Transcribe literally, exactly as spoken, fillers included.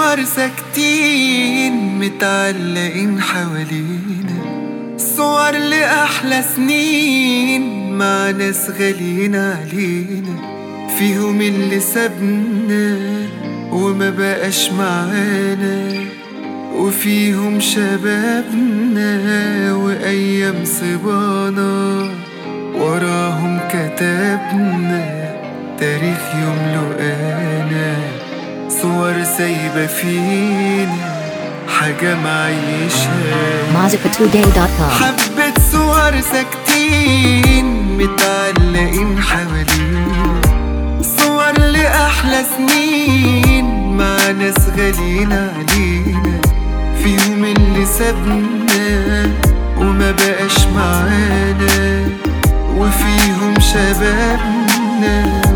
صور ساكتين متعلقين حوالينا، صور لأحلى سنين مع ناس غاليين علينا، فيهم اللي سابنا وما بقاش معانا، وفيهم شبابنا وأيام صبانا، وراهم كتبنا تاريخ يملؤنا، صور سايبة فينا حاجة معيشها. مازيكا توداي دوت كوم. حبة صور ساكتين متعلقين حوالينا، صور لأحلى سنين مع ناس غاليين علينا، فيهم اللي سابنا وما بقاش معانا، وفيهم شبابنا